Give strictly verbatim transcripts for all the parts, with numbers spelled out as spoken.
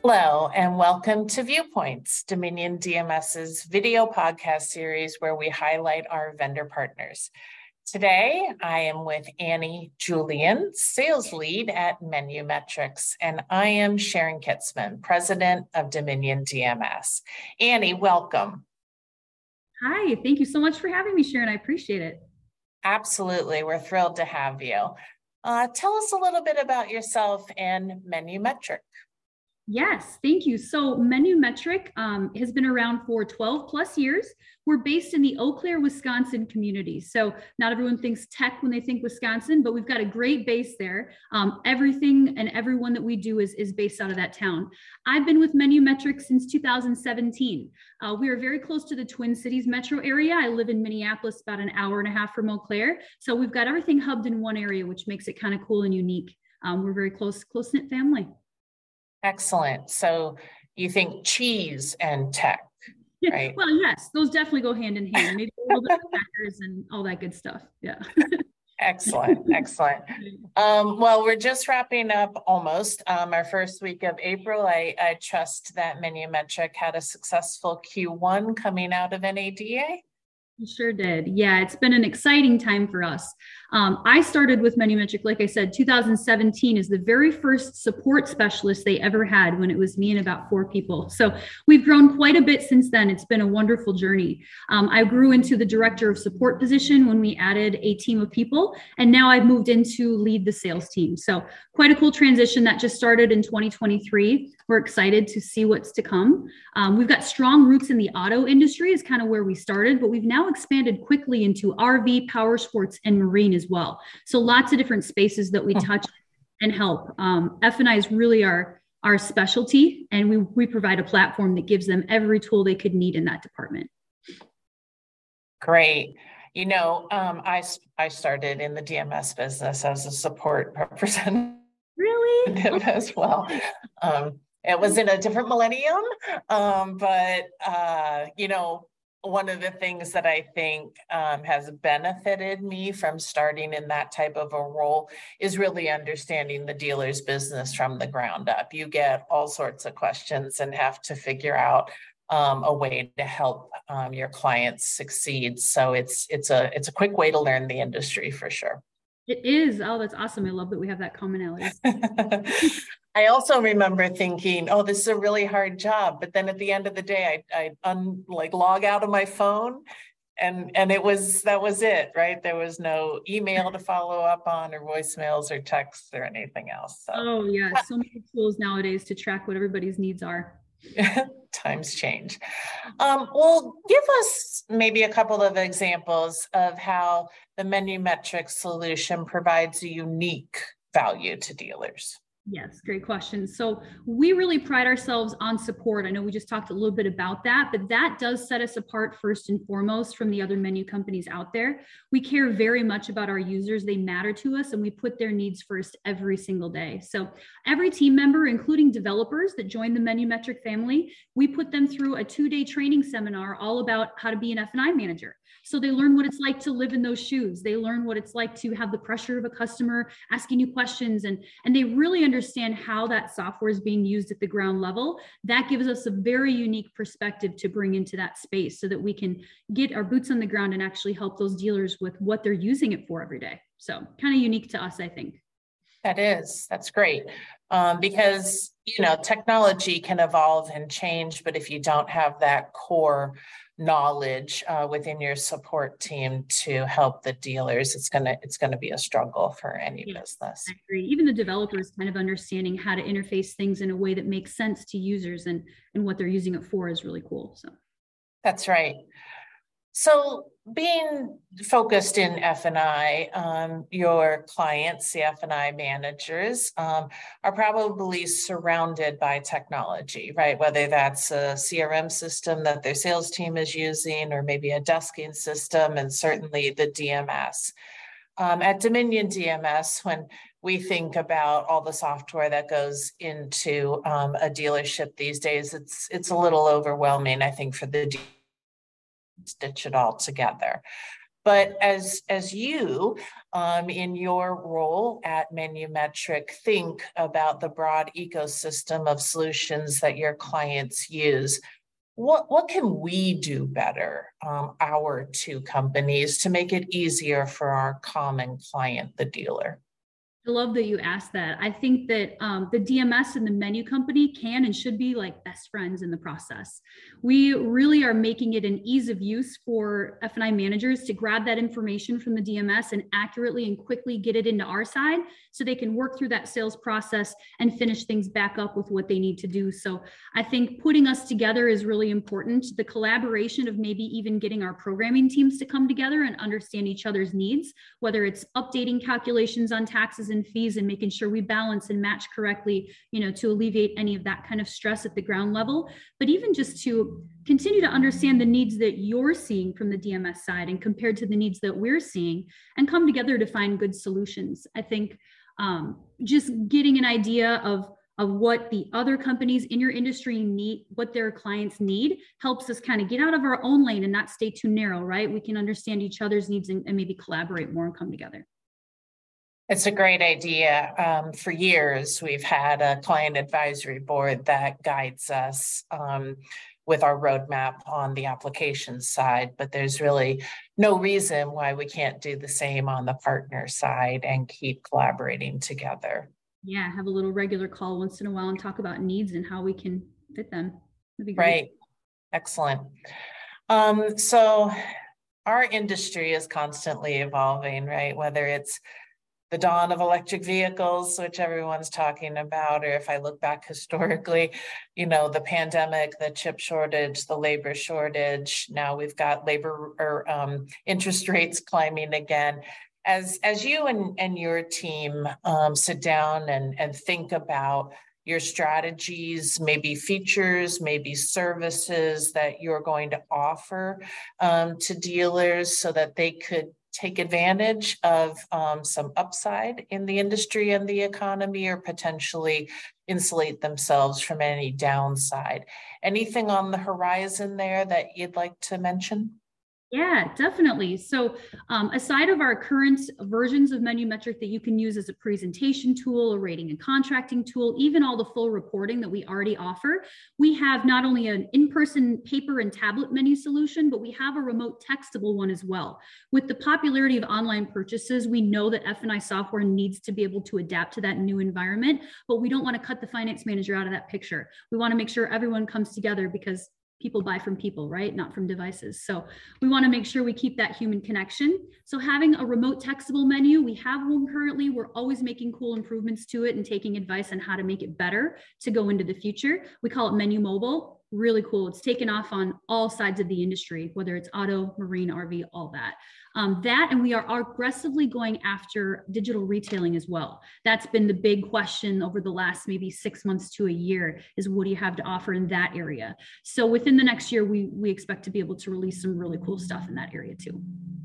Hello, and welcome to Viewpoints, DominionDMS's video podcast series where we highlight our vendor partners. Today, I am with Annie Julian, sales lead at Menumetrics, and I am Sharon Kitzman, president of DominionDMS. Annie, welcome. Hi, thank you so much for having me, Sharon. I appreciate it. Absolutely, we're thrilled to have you. Uh, tell us a little bit about yourself and Menumetric. Yes, thank you. So Menumetric um, has been around for twelve plus years. We're based in the Eau Claire, Wisconsin community. So not everyone thinks tech when they think Wisconsin, but we've got a great base there. Um, everything and everyone that we do is, is based out of that town. I've been with Menumetric since two thousand seventeen. Uh, we are very close to the Twin Cities metro area. I live in Minneapolis, about an hour and a half from Eau Claire. So we've got everything hubbed in one area, which makes it kind of cool and unique. Um, we're very close, close-knit family. Excellent. So you think cheese and tech, right? Well, yes, those definitely go hand in hand. Maybe a little bit of crackers and all that good stuff. Yeah. Excellent. Excellent. Um, well, we're just wrapping up almost um, our first week of April. I, I trust that Menumetric had a successful Q one coming out of N A D A. We sure did. Yeah, it's been an exciting time for us. Um, I started with Menumetric, like I said, two thousand seventeen is the very first support specialist they ever had when it was me and about four people. So we've grown quite a bit since then. It's been a wonderful journey. Um, I grew into the director of support position when we added a team of people, and now I've moved into lead the sales team. So quite a cool transition that just started in twenty twenty-three. We're excited to see what's to come. Um, we've got strong roots in the auto industry is kind of where we started, but we've now expanded quickly into R V, power sports, and marine as well. So lots of different spaces that we touch and help. Um, F and I is really our, our specialty, and we, we provide a platform that gives them every tool they could need in that department. Great. You know, um, I, I started in the D M S business as a support representative. Really? As well. Um, it was in a different millennium, um, but, uh, you know, one of the things that I think um, has benefited me from starting in that type of a role is really understanding the dealer's business from the ground up. You get all sorts of questions and have to figure out um, a way to help um, your clients succeed. So it's it's a it's a quick way to learn the industry for sure. It is. Oh, that's awesome. I love that we have that commonality. I also remember thinking, oh, this is a really hard job. But then at the end of the day, I, I un, like log out of my phone and, and it was, that was it, right? There was no email to follow up on or voicemails or texts or anything else. So. Oh yeah. So many tools nowadays to track what everybody's needs are. Times change. Um, well, give us maybe a couple of examples of how the Menumetric solution provides a unique value to dealers. Yes, great question. So we really pride ourselves on support. I know we just talked a little bit about that, but that does set us apart first and foremost from the other menu companies out there. We care very much about our users. They matter to us, and we put their needs first every single day. So every team member, including developers that join the Menumetric family, we put them through a two-day training seminar all about how to be an F and I manager. So they learn what it's like to live in those shoes. They learn what it's like to have the pressure of a customer asking you questions, and, and they really understand how that software is being used at the ground level. That gives us a very unique perspective to bring into that space so that we can get our boots on the ground and actually help those dealers with what they're using it for every day. So kind of unique to us, I think. That is, that's great. Um, because, you know, technology can evolve and change, but if you don't have that core knowledge uh, within your support team to help the dealers, it's gonna it's gonna be a struggle for any yes, business. I agree. Even the developers kind of understanding how to interface things in a way that makes sense to users and and what they're using it for is really cool. So that's right. So being focused in F and I, um, your clients, the F and I managers, um, are probably surrounded by technology, right? Whether that's a C R M system that their sales team is using, or maybe a desking system, and certainly the D M S. Um, at DominionDMS, when we think about all the software that goes into um, a dealership these days, it's it's a little overwhelming, I think, for the stitch it all together. But as, as you, um, in your role at Menumetric, think about the broad ecosystem of solutions that your clients use, what, what can we do better, um, our two companies, to make it easier for our common client, the dealer? I love that you asked that. I think that um, the D M S and the menu company can and should be like best friends in the process. We really are making it an ease of use for F and I managers to grab that information from the D M S and accurately and quickly get it into our side so they can work through that sales process and finish things back up with what they need to do. So I think putting us together is really important. The collaboration of maybe even getting our programming teams to come together and understand each other's needs, whether it's updating calculations on taxes and fees and making sure we balance and match correctly, you know, to alleviate any of that kind of stress at the ground level, but even just to continue to understand the needs that you're seeing from the D M S side and compared to the needs that we're seeing, and come together to find good solutions. I think um, just getting an idea of of what the other companies in your industry need, what their clients need, helps us kind of get out of our own lane and not stay too narrow, right? We can understand each other's needs and, and maybe collaborate more and come together. It's a great idea. Um, for years, we've had a client advisory board that guides us um, with our roadmap on the application side, but there's really no reason why we can't do the same on the partner side and keep collaborating together. Yeah, have a little regular call once in a while and talk about needs and how we can fit them. That'd be great. Right. Excellent. Um, so our industry is constantly evolving, right? Whether it's the dawn of electric vehicles, which everyone's talking about, or if I look back historically, you know, the pandemic, the chip shortage, the labor shortage, now we've got labor or um, interest rates climbing again. As, as you and, and your team um, sit down and, and think about your strategies, maybe features, maybe services that you're going to offer um, to dealers so that they could take advantage of um, some upside in the industry and the economy, or potentially insulate themselves from any downside. Anything on the horizon there that you'd like to mention? Yeah, definitely. So um, aside of our current versions of Menumetric that you can use as a presentation tool, a rating and contracting tool, even all the full reporting that we already offer, we have not only an in-person paper and tablet menu solution, but we have a remote textable one as well. With the popularity of online purchases, we know that F and I software needs to be able to adapt to that new environment, but we don't want to cut the finance manager out of that picture. We want to make sure everyone comes together, because people buy from people, right? Not from devices. So we want to make sure we keep that human connection. So having a remote textable menu, we have one currently. We're always making cool improvements to it and taking advice on how to make it better to go into the future. We call it Menu Mobile. Really cool. It's taken off on all sides of the industry, whether it's auto, marine, R V, all that. Um, that, and we are aggressively going after digital retailing as well. That's been the big question over the last maybe six months to a year, is what do you have to offer in that area? So within the next year, we, we expect to be able to release some really cool stuff in that area too.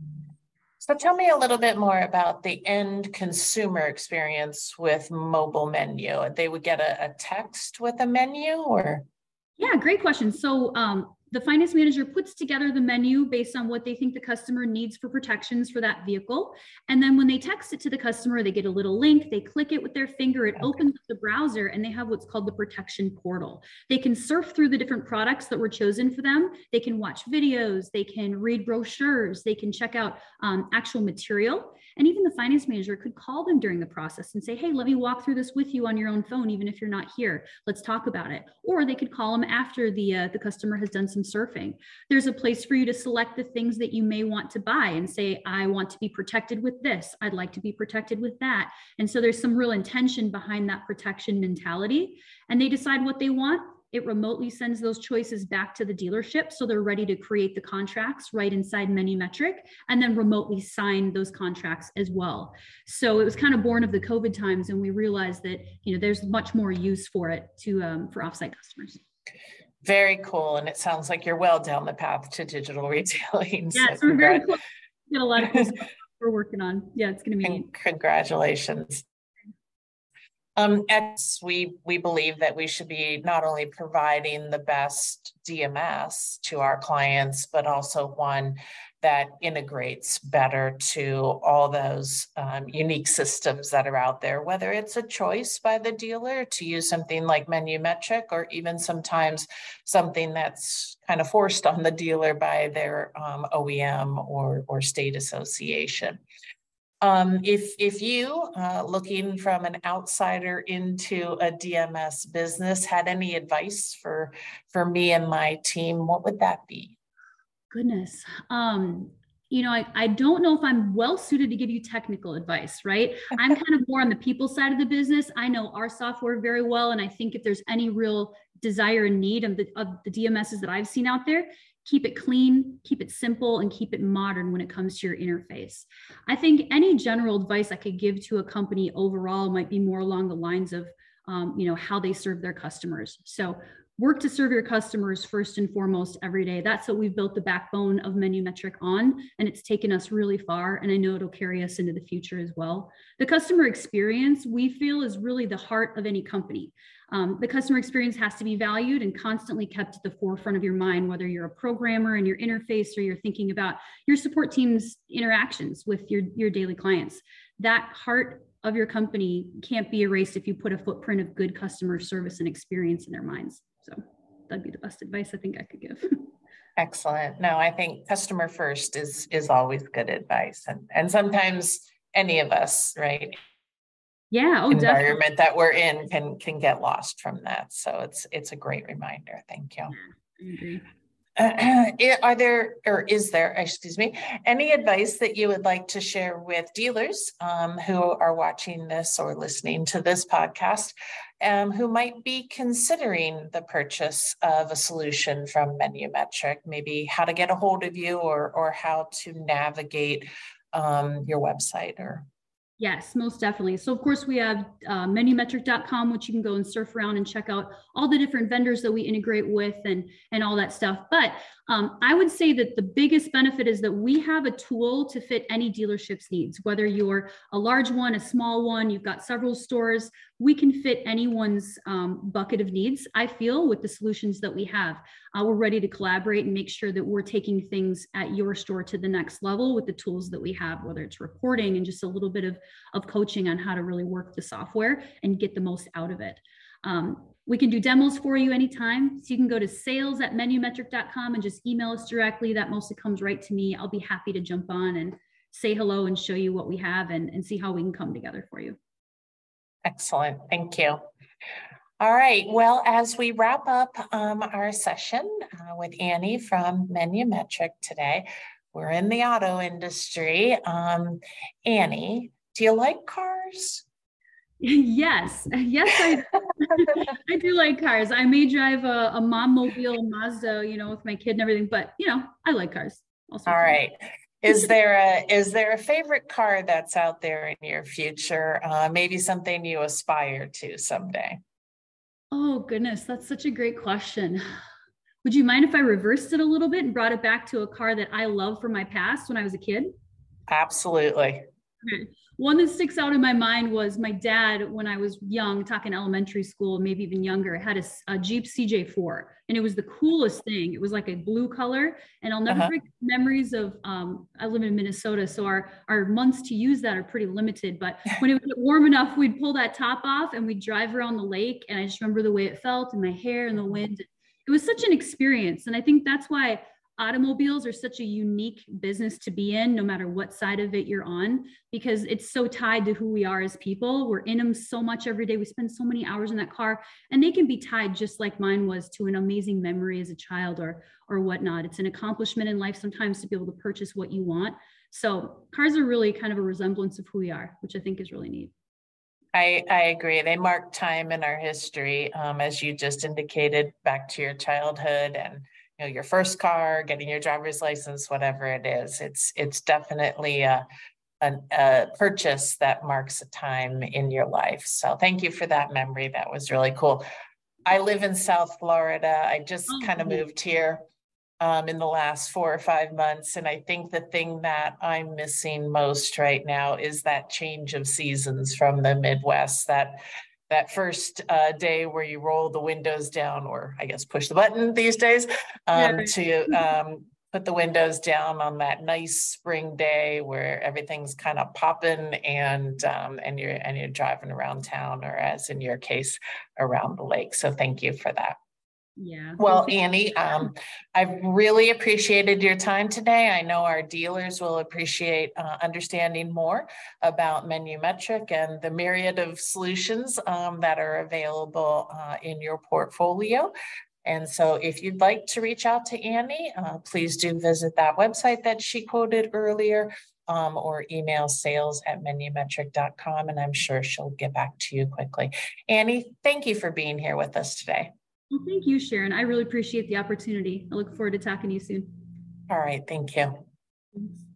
So tell me a little bit more about the end consumer experience with mobile menu. They would get a, a text with a menu, or? Yeah, great question. So um, the finance manager puts together the menu based on what they think the customer needs for protections for that vehicle. And then when they text it to the customer, they get a little link, they click it with their finger, it okay. opens up the browser, and they have what's called the protection portal. They can surf through the different products that were chosen for them. They can watch videos, they can read brochures, they can check out um, actual material. And even the finance manager could call them during the process and say, hey, let me walk through this with you on your own phone, even if you're not here. Let's talk about it. Or they could call them after the, uh, the customer has done some surfing. There's a place for you to select the things that you may want to buy and say, I want to be protected with this. I'd like to be protected with that. And so there's some real intention behind that protection mentality. And they decide what they want. It remotely sends those choices back to the dealership, so they're ready to create the contracts right inside Menumetric, and then remotely sign those contracts as well. So it was kind of born of the COVID times, and we realized that, you know, there's much more use for it to um, for offsite customers. Very cool, and it sounds like you're well down the path to digital retailing. Yeah, so, so we're very cool. We got a lot of cool stuff we're working on. Yeah, it's going to be neat. Congratulations. Um, X, we, we believe that we should be not only providing the best D M S to our clients, but also one that integrates better to all those um, unique systems that are out there, whether it's a choice by the dealer to use something like Menumetric, or even sometimes something that's kind of forced on the dealer by their um, O E M or, or state association. Um, if, if you, uh, looking from an outsider into a D M S business, had any advice for, for me and my team, what would that be? Goodness. Um, you know, I, I don't know if I'm well suited to give you technical advice, right? I'm kind of more on the people side of the business. I know our software very well. And I think if there's any real desire and need of the, of the D M Ss that I've seen out there, keep it clean, keep it simple, and keep it modern when it comes to your interface. I think any general advice I could give to a company overall might be more along the lines of, um, you know, how they serve their customers. So work to serve your customers first and foremost every day. That's what we've built the backbone of Menumetric on, and it's taken us really far, and I know it'll carry us into the future as well. The customer experience, we feel, is really the heart of any company. Um, the customer experience has to be valued and constantly kept at the forefront of your mind, whether you're a programmer in your interface or you're thinking about your support team's interactions with your, your daily clients. That heart of your company can't be erased if you put a footprint of good customer service and experience in their minds. So that'd be the best advice I think I could give. Excellent. No, I think customer first is is always good advice. And, and sometimes any of us, right? Yeah, oh, environment definitely. that we're in can can get lost from that. So it's it's a great reminder. Thank you. Yeah, I agree. Uh, are there, or is there, excuse me, any advice that you would like to share with dealers um, who are watching this or listening to this podcast, um, who might be considering the purchase of a solution from Menumetric, maybe how to get a hold of you, or or how to navigate um, your website? Or Yes, most definitely. So of course we have uh, menumetric dot com, which you can go and surf around and check out all the different vendors that we integrate with and, and all that stuff. But um, I would say that the biggest benefit is that we have a tool to fit any dealership's needs, whether you're a large one, a small one, you've got several stores, we can fit anyone's um, bucket of needs, I feel, with the solutions that we have. Uh, we're ready to collaborate and make sure that we're taking things at your store to the next level with the tools that we have, whether it's reporting and just a little bit of, of coaching on how to really work the software and get the most out of it. Um, we can do demos for you anytime. So you can go to sales at menumetric dot com and just email us directly. That mostly comes right to me. I'll be happy to jump on and say hello and show you what we have and, and see how we can come together for you. Excellent. Thank you. All right. Well, as we wrap up um, our session uh, with Annie from Menumetric today, we're in the auto industry. Um, Annie, do you like cars? Yes, yes, I, I do like cars. I may drive a, a mom mobile Mazda, you know, with my kid and everything, but you know, I like cars. Also, all right. Is there a is there a favorite car that's out there in your future? Uh, maybe something you aspire to someday? Oh goodness, that's such a great question. Would you mind if I reversed it a little bit and brought it back to a car that I love from my past when I was a kid? Absolutely. Okay. One that sticks out in my mind was my dad, when I was young, talking elementary school, maybe even younger, had a, a Jeep C J four, and it was the coolest thing. It was like a blue color, and I'll never uh-huh. forget memories of, um, I live in Minnesota, so our, our months to use that are pretty limited, but when it would get warm enough, we'd pull that top off and we'd drive around the lake, and I just remember the way it felt and my hair and the wind. It was such an experience, and I think that's why automobiles are such a unique business to be in, no matter what side of it you're on, because it's so tied to who we are as people. We're in them so much every day. We spend so many hours in that car, and they can be tied, just like mine was, to an amazing memory as a child or, or whatnot. It's an accomplishment in life sometimes to be able to purchase what you want. So cars are really kind of a resemblance of who we are, which I think is really neat. I, I agree. They mark time in our history, um, as you just indicated, back to your childhood and you know, your first car, getting your driver's license, whatever it is. It's it's definitely a, a, a purchase that marks a time in your life. So thank you for that memory. That was really cool. I live in South Florida. I just oh, kind of moved here um, in the last four or five months. And I think the thing that I'm missing most right now is that change of seasons from the Midwest, that that first uh, day where you roll the windows down, or I guess push the button these days, um, yeah. to um, put the windows down on that nice spring day where everything's kind of popping and um, and you're and you're driving around town, or as in your case, around the lake. So thank you for that. Yeah. Well, Annie, um, I've really appreciated your time today. I know our dealers will appreciate uh, understanding more about MenuMetric and the myriad of solutions um, that are available uh, in your portfolio. And so if you'd like to reach out to Annie, uh, please do visit that website that she quoted earlier, um, or email sales at menumetric dot com, and I'm sure she'll get back to you quickly. Annie, thank you for being here with us today. Well, thank you, Sharon. I really appreciate the opportunity. I look forward to talking to you soon. All right, thank you. Thanks.